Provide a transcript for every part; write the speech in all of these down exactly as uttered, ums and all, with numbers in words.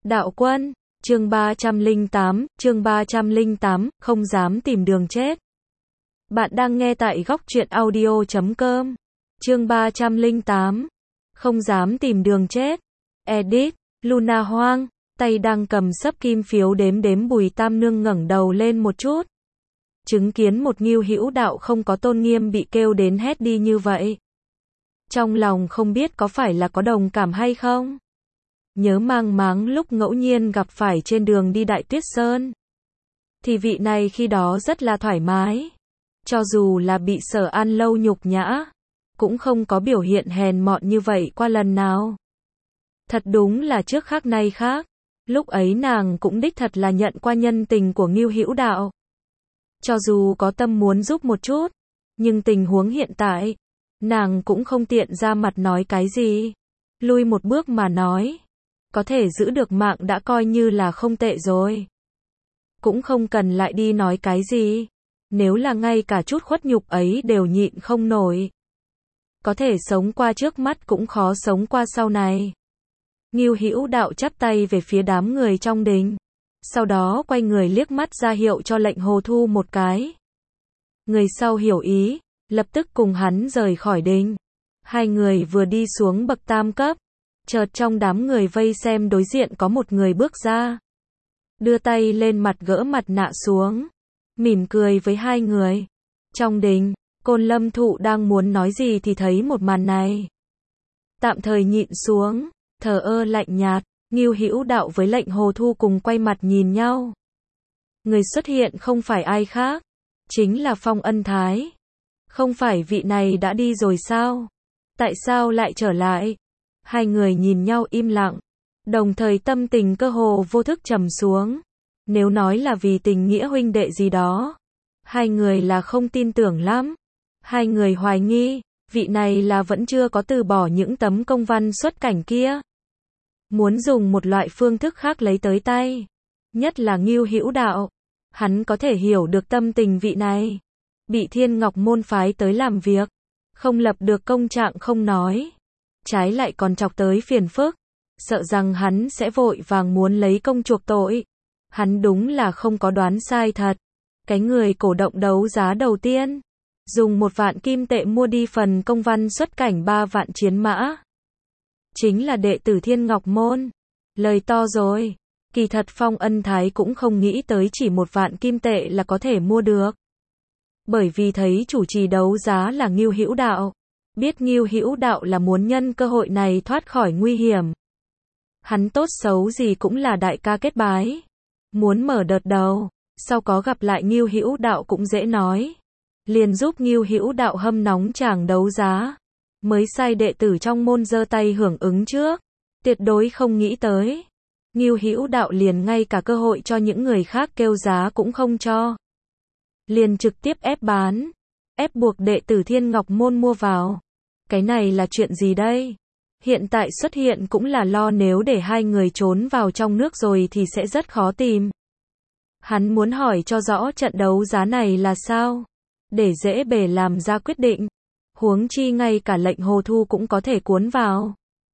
Đạo quân, chương ba trăm lẻ tám, chương ba trăm lẻ tám, không dám tìm đường chết. Bạn đang nghe tại góc truyện audio chấm com. Chương ba trăm lẻ tám, không dám tìm đường chết. Edit, Luna Hoang, tay đang cầm sấp kim phiếu đếm đếm. Bùi Tam Nương ngẩng đầu lên một chút. Chứng kiến một Ngưu Hữu Đạo không có tôn nghiêm bị kêu đến hét đi như vậy. Trong lòng không biết có phải là có đồng cảm hay không. Nhớ mang máng lúc ngẫu nhiên gặp phải trên đường đi Đại Tuyết Sơn. Thì vị này khi đó rất là thoải mái. Cho dù là bị Sở An Lâu nhục nhã, cũng không có biểu hiện hèn mọn như vậy qua lần nào. Thật đúng là trước khác nay khác. Lúc ấy nàng cũng đích thật là nhận qua nhân tình của Ngưu Hữu Đạo. Cho dù có tâm muốn giúp một chút, nhưng tình huống hiện tại, nàng cũng không tiện ra mặt nói cái gì. Lui một bước mà nói, có thể giữ được mạng đã coi như là không tệ rồi. Cũng không cần lại đi nói cái gì. Nếu là ngay cả chút khuất nhục ấy đều nhịn không nổi, có thể sống qua trước mắt cũng khó sống qua sau này. Ngưu Hữu Đạo chắp tay về phía đám người trong đình, sau đó quay người liếc mắt ra hiệu cho Lệnh Hồ Thu một cái. Người sau hiểu ý, lập tức cùng hắn rời khỏi đình. Hai người vừa đi xuống bậc tam cấp, chợt trong đám người vây xem đối diện có một người bước ra, đưa tay lên mặt gỡ mặt nạ xuống, mỉm cười với hai người. Trong đình, Côn Lâm Thụ đang muốn nói gì thì thấy một màn này, tạm thời nhịn xuống, thờ ơ lạnh nhạt. Ngưu Hữu Đạo với Lệnh Hồ Thu cùng quay mặt nhìn nhau. Người xuất hiện không phải ai khác, chính là Phong Ân Thái. Không phải vị này đã đi rồi sao? Tại sao lại trở lại? Hai người nhìn nhau im lặng, đồng thời tâm tình cơ hồ vô thức trầm xuống. Nếu nói là vì tình nghĩa huynh đệ gì đó, hai người là không tin tưởng lắm. Hai người hoài nghi, vị này là vẫn chưa có từ bỏ những tấm công văn xuất cảnh kia. Muốn dùng một loại phương thức khác lấy tới tay. Nhất là Ngưu Hữu Đạo. Hắn có thể hiểu được tâm tình vị này. Bị Thiên Ngọc môn phái tới làm việc, không lập được công trạng không nói, trái lại còn chọc tới phiền phức. Sợ rằng hắn sẽ vội vàng muốn lấy công chuộc tội. Hắn đúng là không có đoán sai thật. Cái người cổ động đấu giá đầu tiên, dùng một vạn kim tệ mua đi phần công văn xuất cảnh ba vạn chiến mã, chính là đệ tử Thiên Ngọc môn. Lời to rồi. Kỳ thật Phong Ân Thái cũng không nghĩ tới chỉ một vạn kim tệ là có thể mua được. Bởi vì thấy chủ trì đấu giá là Ngưu Hữu Đạo, biết Ngưu Hữu Đạo là muốn nhân cơ hội này thoát khỏi nguy hiểm. Hắn tốt xấu gì cũng là đại ca kết bái, muốn mở đợt đầu, sau có gặp lại Ngưu Hữu Đạo cũng dễ nói. Liền giúp Ngưu Hữu Đạo hâm nóng chàng đấu giá. Mới sai đệ tử trong môn giơ tay hưởng ứng trước, tuyệt đối không nghĩ tới. Ngưu Hữu Đạo liền ngay cả cơ hội cho những người khác kêu giá cũng không cho. Liền trực tiếp ép bán, ép buộc đệ tử Thiên Ngọc môn mua vào. Cái này là chuyện gì đây? Hiện tại xuất hiện cũng là lo nếu để hai người trốn vào trong nước rồi thì sẽ rất khó tìm. Hắn muốn hỏi cho rõ trận đấu giá này là sao, để dễ bề làm ra quyết định. Huống chi ngay cả Lệnh Hồ Thu cũng có thể cuốn vào.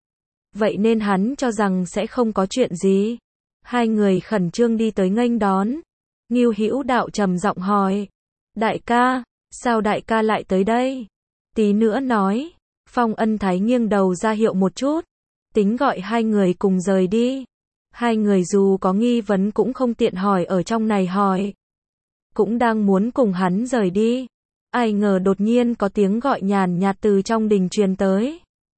Vậy nên hắn cho rằng sẽ không có chuyện gì. Hai người khẩn trương đi tới nghênh đón. Ngưu Hữu Đạo trầm giọng hỏi, đại ca, sao đại ca lại tới đây? Tí nữa nói. Phong Ân Thái nghiêng đầu ra hiệu một chút, tính gọi hai người cùng rời đi. Hai người dù có nghi vấn cũng không tiện hỏi ở trong này hỏi, cũng đang muốn cùng hắn rời đi. Ai ngờ đột nhiên có tiếng gọi nhàn nhạt từ trong đình truyền tới.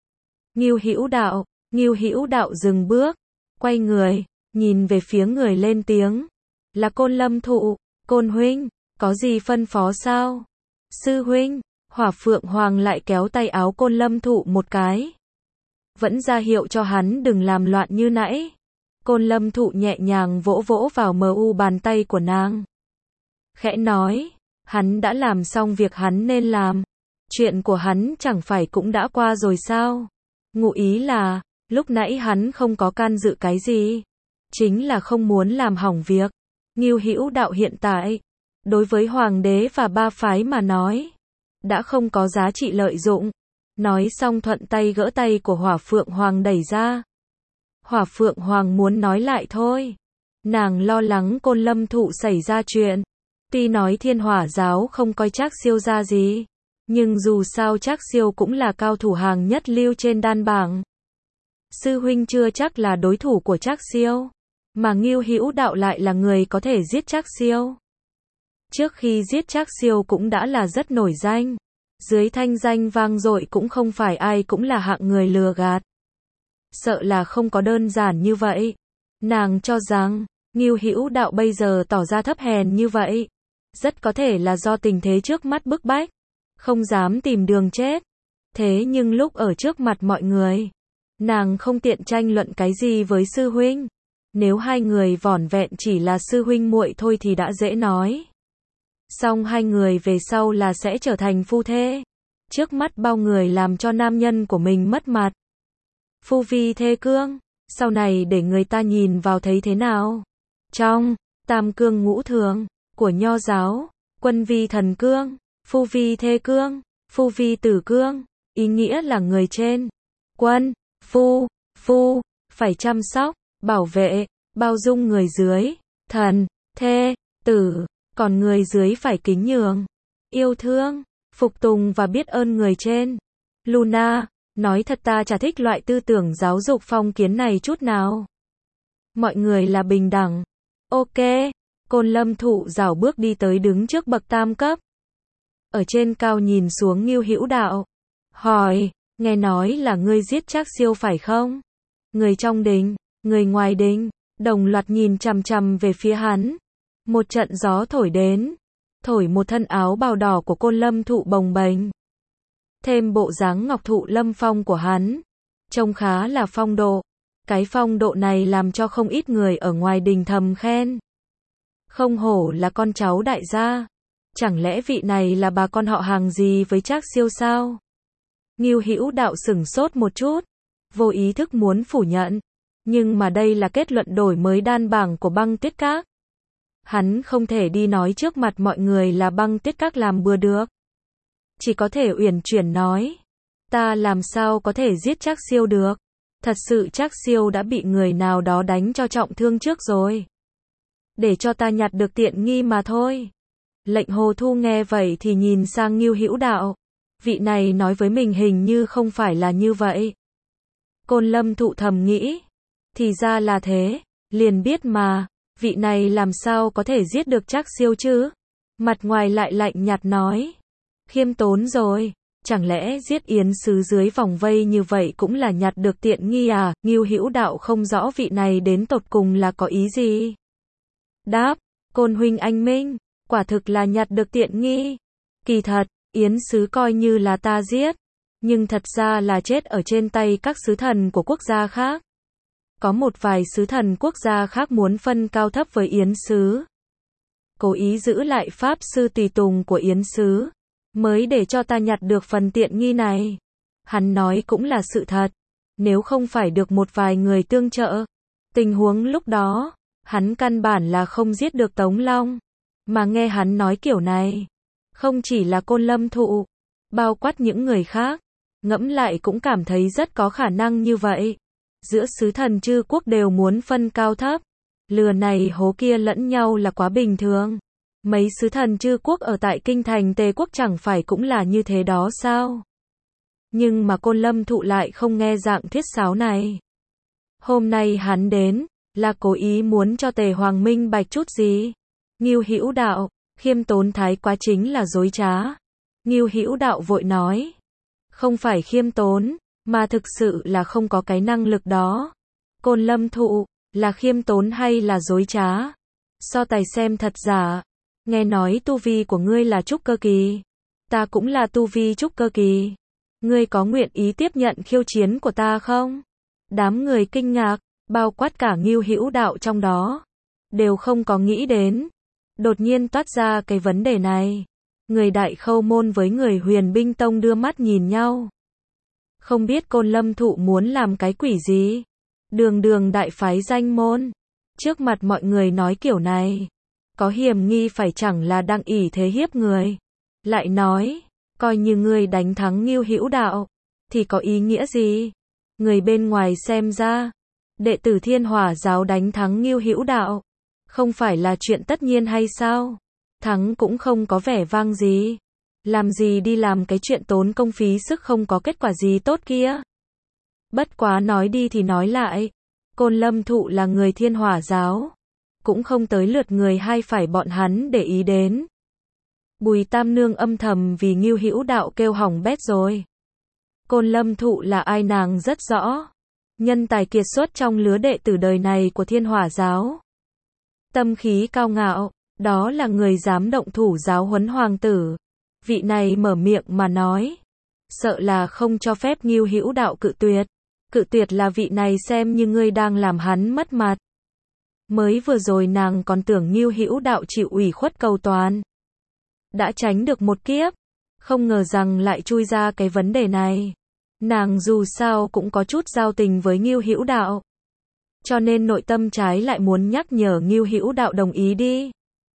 Ngưu Hữu Đạo. Ngưu Hữu Đạo dừng bước, quay người, nhìn về phía người lên tiếng. Là Côn Lâm Thụ. Côn huynh, có gì phân phó sao? Sư huynh. Hỏa Phượng Hoàng lại kéo tay áo Côn Lâm Thụ một cái, vẫn ra hiệu cho hắn đừng làm loạn như nãy. Côn Lâm Thụ nhẹ nhàng vỗ vỗ vào mờ u bàn tay của nàng, khẽ nói, hắn đã làm xong việc hắn nên làm. Chuyện của hắn chẳng phải cũng đã qua rồi sao? Ngụ ý là, lúc nãy hắn không có can dự cái gì, chính là không muốn làm hỏng việc. Ngưu Hữu Đạo hiện tại, đối với hoàng đế và ba phái mà nói, đã không có giá trị lợi dụng. Nói xong thuận tay gỡ tay của Hỏa Phượng Hoàng đẩy ra. Hỏa Phượng Hoàng muốn nói lại thôi. Nàng lo lắng Côn Lâm Thụ xảy ra chuyện. Tuy nói Thiên Hỏa giáo không coi Trác Siêu ra gì, nhưng dù sao Trác Siêu cũng là cao thủ hàng nhất lưu trên đan bảng. Sư huynh chưa chắc là đối thủ của Trác Siêu, mà Ngưu Hữu Đạo lại là người có thể giết Trác Siêu. Trước khi giết Trác Siêu cũng đã là rất nổi danh, dưới thanh danh vang dội cũng không phải ai cũng là hạng người lừa gạt. Sợ là không có đơn giản như vậy. Nàng cho rằng, Ngưu Hữu Đạo bây giờ tỏ ra thấp hèn như vậy, rất có thể là do tình thế trước mắt bức bách, không dám tìm đường chết. Thế nhưng lúc ở trước mặt mọi người, nàng không tiện tranh luận cái gì với sư huynh. Nếu hai người vỏn vẹn chỉ là sư huynh muội thôi thì đã dễ nói. Song hai người về sau là sẽ trở thành phu thê. Trước mắt bao người làm cho nam nhân của mình mất mặt. Phu vi thê cương, sau này để người ta nhìn vào thấy thế nào? Trong tam cương ngũ thường của Nho giáo, quân vi thần cương, phu vi thê cương, phu vi tử cương, ý nghĩa là người trên, quân, phu, phu, phải chăm sóc, bảo vệ, bao dung người dưới, thần, thê, tử, còn người dưới phải kính nhường, yêu thương, phục tùng và biết ơn người trên. Luna, nói thật ta chả thích loại tư tưởng giáo dục phong kiến này chút nào. Mọi người là bình đẳng. Ok, Côn Lâm Thụ rảo bước đi tới đứng trước bậc tam cấp. Ở trên cao nhìn xuống Ngưu Hữu Đạo. Hỏi, nghe nói là ngươi giết Trác Siêu phải không? Người trong đình, người ngoài đình, đồng loạt nhìn chằm chằm về phía hắn. Một trận gió thổi đến, thổi một thân áo bào đỏ của Côn Lâm Thụ bồng bềnh. Thêm bộ dáng ngọc thụ lâm phong của hắn, trông khá là phong độ. Cái phong độ này làm cho không ít người ở ngoài đình thầm khen. Không hổ là con cháu đại gia. Chẳng lẽ vị này là bà con họ hàng gì với Trác Siêu sao? Ngưu Hữu Đạo sửng sốt một chút, vô ý thức muốn phủ nhận. Nhưng mà đây là kết luận đổi mới đan bảng của Băng Tuyết Các. Hắn không thể đi nói trước mặt mọi người là Băng Tuyết Các làm bừa được. Chỉ có thể uyển chuyển nói. Ta làm sao có thể giết Trác Siêu được? Thật sự Trác Siêu đã bị người nào đó đánh cho trọng thương trước rồi. Để cho ta nhặt được tiện nghi mà thôi. Lệnh Hồ Thu nghe vậy thì nhìn sang Ngưu Hữu Đạo. Vị này nói với mình hình như không phải là như vậy. Côn Lâm Thụ thầm nghĩ. Thì ra là thế, liền biết mà, vị này làm sao có thể giết được Trác Siêu chứ? Mặt ngoài lại lạnh nhạt nói. Khiêm tốn rồi. Chẳng lẽ giết Yến Sứ dưới vòng vây như vậy cũng là nhặt được tiện nghi à? Ngưu Hữu Đạo không rõ vị này đến tột cùng là có ý gì. Đáp, Côn huynh anh minh, quả thực là nhặt được tiện nghi. Kỳ thật, Yến Sứ coi như là ta giết, nhưng thật ra là chết ở trên tay các sứ thần của quốc gia khác. Có một vài sứ thần quốc gia khác muốn phân cao thấp với Yến Sứ. Cố ý giữ lại pháp sư tùy tùng của Yến Sứ, mới để cho ta nhặt được phần tiện nghi này. Hắn nói cũng là sự thật. Nếu không phải được một vài người tương trợ, tình huống lúc đó, hắn căn bản là không giết được Tống Long. Mà nghe hắn nói kiểu này, không chỉ là Côn Lâm Thụ, bao quát những người khác, ngẫm lại cũng cảm thấy rất có khả năng như vậy. Giữa sứ thần chư quốc đều muốn phân cao thấp, lừa này hố kia lẫn nhau là quá bình thường. Mấy sứ thần chư quốc ở tại kinh thành Tề quốc chẳng phải cũng là như thế đó sao? Nhưng mà Côn Lâm Thụ lại không nghe dạng thiết sáo này. Hôm nay hắn đến, là cố ý muốn cho Tề Hoàng minh bạch chút gì? Ngưu Hữu Đạo, khiêm tốn thái quá chính là dối trá. Ngưu Hữu Đạo vội nói. Không phải khiêm tốn, mà thực sự là không có cái năng lực đó. Côn Lâm Thụ, là khiêm tốn hay là dối trá? So tài xem thật giả. Nghe nói tu vi của ngươi là trúc cơ kỳ. Ta cũng là tu vi trúc cơ kỳ. Ngươi có nguyện ý tiếp nhận khiêu chiến của ta không? Đám người kinh ngạc, bao quát cả Ngưu Hữu Đạo trong đó, đều không có nghĩ đến. Đột nhiên toát ra cái vấn đề này. Người Đại Khâu môn với người Huyền Binh Tông đưa mắt nhìn nhau. Không biết Côn Lâm Thụ muốn làm cái quỷ gì? Đường đường đại phái danh môn, trước mặt mọi người nói kiểu này, có hiểm nghi phải chẳng là đang ỷ thế hiếp người. Lại nói, coi như ngươi đánh thắng Ngưu Hữu Đạo, thì có ý nghĩa gì? Người bên ngoài xem ra, đệ tử Thiên Hỏa giáo đánh thắng Ngưu Hữu Đạo, không phải là chuyện tất nhiên hay sao? Thắng cũng không có vẻ vang gì. Làm gì đi làm cái chuyện tốn công phí sức không có kết quả gì tốt kia. Bất quá nói đi thì nói lại, Côn Lâm Thụ là người Thiên Hỏa giáo, cũng không tới lượt người hay phải bọn hắn để ý đến. Bùi Tam Nương âm thầm vì Ngưu Hữu Đạo kêu hỏng bét rồi. Côn Lâm Thụ là ai nàng rất rõ. Nhân tài kiệt xuất trong lứa đệ tử đời này của Thiên Hỏa giáo. Tâm khí cao ngạo, đó là người dám động thủ giáo huấn hoàng tử. Vị này mở miệng mà nói, sợ là không cho phép Ngưu Hữu Đạo cự tuyệt. Cự tuyệt là vị này xem như ngươi đang làm hắn mất mặt. Mới vừa rồi nàng còn tưởng Ngưu Hữu Đạo chịu ủy khuất cầu toàn, đã tránh được một kiếp, không ngờ rằng lại chui ra cái vấn đề này. Nàng dù sao cũng có chút giao tình với Ngưu Hữu Đạo, cho nên nội tâm trái lại muốn nhắc nhở Ngưu Hữu Đạo đồng ý đi.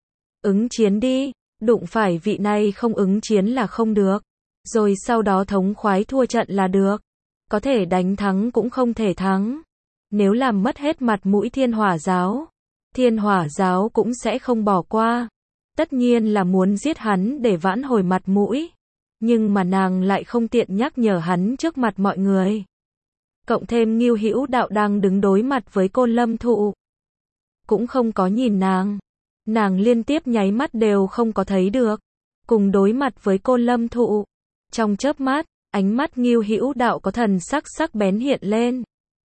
Ứng chiến đi, đụng phải vị này không ứng chiến là không được, rồi sau đó thống khoái thua trận là được. Có thể đánh thắng cũng không thể thắng. Nếu làm mất hết mặt mũi Thiên Hỏa giáo, Thiên Hỏa giáo cũng sẽ không bỏ qua. Tất nhiên là muốn giết hắn để vãn hồi mặt mũi. Nhưng mà nàng lại không tiện nhắc nhở hắn trước mặt mọi người. Cộng thêm Ngưu Hữu Đạo đang đứng đối mặt với Côn Lâm Thụ, cũng không có nhìn nàng. Nàng liên tiếp nháy mắt đều không có thấy được. Cùng đối mặt với Côn Lâm Thụ, trong chớp mắt, ánh mắt Ngưu Hữu Đạo có thần sắc sắc bén hiện lên.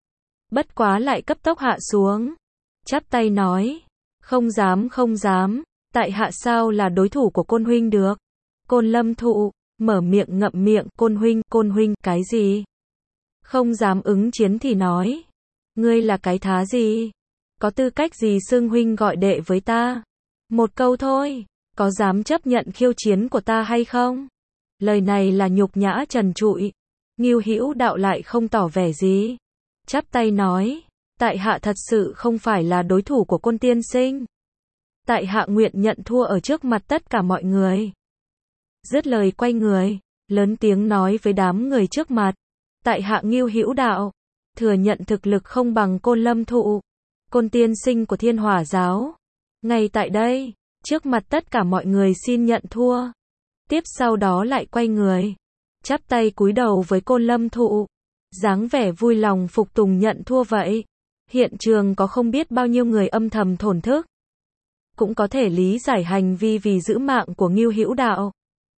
Bất quá lại cấp tốc hạ xuống, chắp tay nói, không dám không dám, tại hạ sao là đối thủ của Côn huynh được. Côn Lâm Thụ mở miệng ngậm miệng, Côn huynh, Côn huynh, cái gì? Không dám ứng chiến thì nói, ngươi là cái thá gì? Có tư cách gì xưng huynh gọi đệ với ta? Một câu thôi, có dám chấp nhận khiêu chiến của ta hay không? Lời này là nhục nhã trần trụi. Ngưu Hữu Đạo lại không tỏ vẻ gì, chắp tay nói, tại hạ thật sự không phải là đối thủ của Côn tiên sinh. Tại hạ nguyện nhận thua ở trước mặt tất cả mọi người. Dứt lời quay người, lớn tiếng nói với đám người trước mặt, tại hạ Ngưu Hữu Đạo, thừa nhận thực lực không bằng Côn Lâm Thụ, Côn tiên sinh của Thiên Hỏa giáo. Ngay tại đây, trước mặt tất cả mọi người xin nhận thua. Tiếp sau đó lại quay người, chắp tay cúi đầu với Côn Lâm Thụ, dáng vẻ vui lòng phục tùng nhận thua vậy. Hiện trường có không biết bao nhiêu người âm thầm thổn thức. Cũng có thể lý giải hành vi vì giữ mạng của Ngưu Hữu Đạo.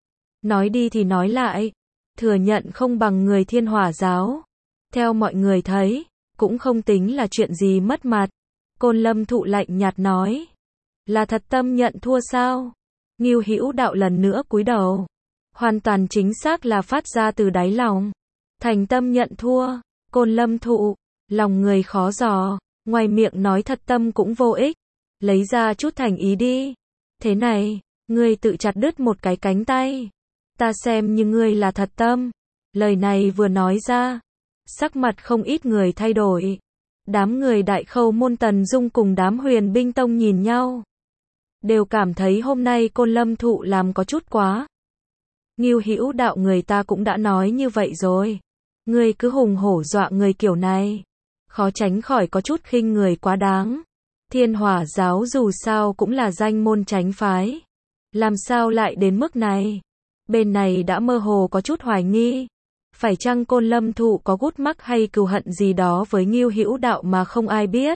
Nói đi thì nói lại, thừa nhận không bằng người Thiên Hỏa giáo. Theo mọi người thấy, cũng không tính là chuyện gì mất mặt. Côn Lâm Thụ lạnh nhạt nói, là thật tâm nhận thua sao? Ngưu Hữu Đạo lần nữa cúi đầu, hoàn toàn chính xác là phát ra từ đáy lòng, thành tâm nhận thua. Côn Lâm Thụ, lòng người khó dò, ngoài miệng nói thật tâm cũng vô ích, lấy ra chút thành ý đi. Thế này, ngươi tự chặt đứt một cái cánh tay, ta xem như ngươi là thật tâm. Lời này vừa nói ra, sắc mặt không ít người thay đổi. Đám người Đại Khâu môn Tần Dung cùng đám Huyền Binh Tông nhìn nhau, đều cảm thấy hôm nay Côn Lâm Thụ làm có chút quá. Ngưu Hữu Đạo người ta cũng đã nói như vậy rồi, ngươi cứ hùng hổ dọa người kiểu này, khó tránh khỏi có chút khinh người quá đáng. Thiên Hỏa giáo dù sao cũng là danh môn chánh phái, làm sao lại đến mức này? Bên này đã mơ hồ có chút hoài nghi, phải chăng Côn Lâm Thụ có gút mắc hay cừu hận gì đó với Ngưu Hữu Đạo mà không ai biết?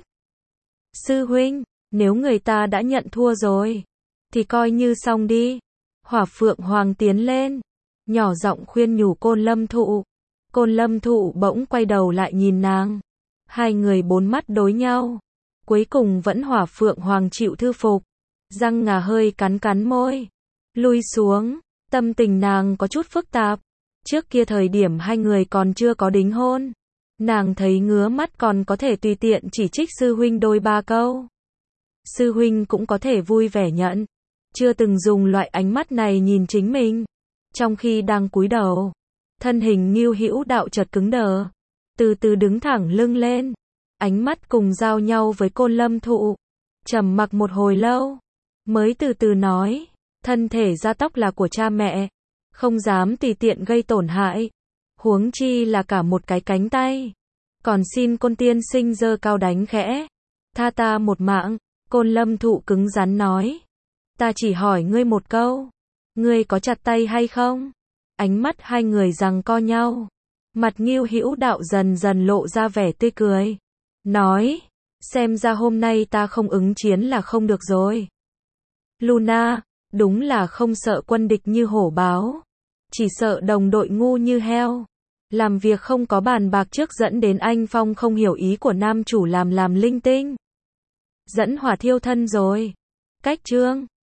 Sư huynh, nếu người ta đã nhận thua rồi, thì coi như xong đi. Hỏa Phượng Hoàng tiến lên, nhỏ giọng khuyên nhủ Côn Lâm Thụ. Côn Lâm Thụ bỗng quay đầu lại nhìn nàng. Hai người bốn mắt đối nhau. Cuối cùng vẫn Hỏa Phượng Hoàng chịu thư phục. Răng ngà hơi cắn cắn môi, lui xuống. Tâm tình nàng có chút phức tạp. Trước kia thời điểm hai người còn chưa có đính hôn, nàng thấy ngứa mắt còn có thể tùy tiện chỉ trích sư huynh đôi ba câu. Sư huynh cũng có thể vui vẻ nhận, chưa từng dùng loại ánh mắt này nhìn chính mình. Trong khi đang cúi đầu, thân hình Ngưu Hữu Đạo chợt cứng đờ, từ từ đứng thẳng lưng lên, ánh mắt cùng giao nhau với Côn Lâm Thụ, trầm mặc một hồi lâu, mới từ từ nói, thân thể da tóc là của cha mẹ, không dám tùy tiện gây tổn hại, huống chi là cả một cái cánh tay. Còn xin Côn tiên sinh giơ cao đánh khẽ. Tha ta một mạng. Côn Lâm Thụ cứng rắn nói. Ta chỉ hỏi ngươi một câu. Ngươi có chặt tay hay không? Ánh mắt hai người giằng co nhau. Mặt Ngưu Hữu Đạo dần dần lộ ra vẻ tươi cười. Nói. Xem ra hôm nay ta không ứng chiến là không được rồi. Luna. Đúng là không sợ quân địch như hổ báo. Chỉ sợ đồng đội ngu như heo. Làm việc không có bàn bạc trước dẫn đến anh Phong không hiểu ý của nam chủ làm làm linh tinh. Dẫn hỏa thiêu thân rồi. Cách chương.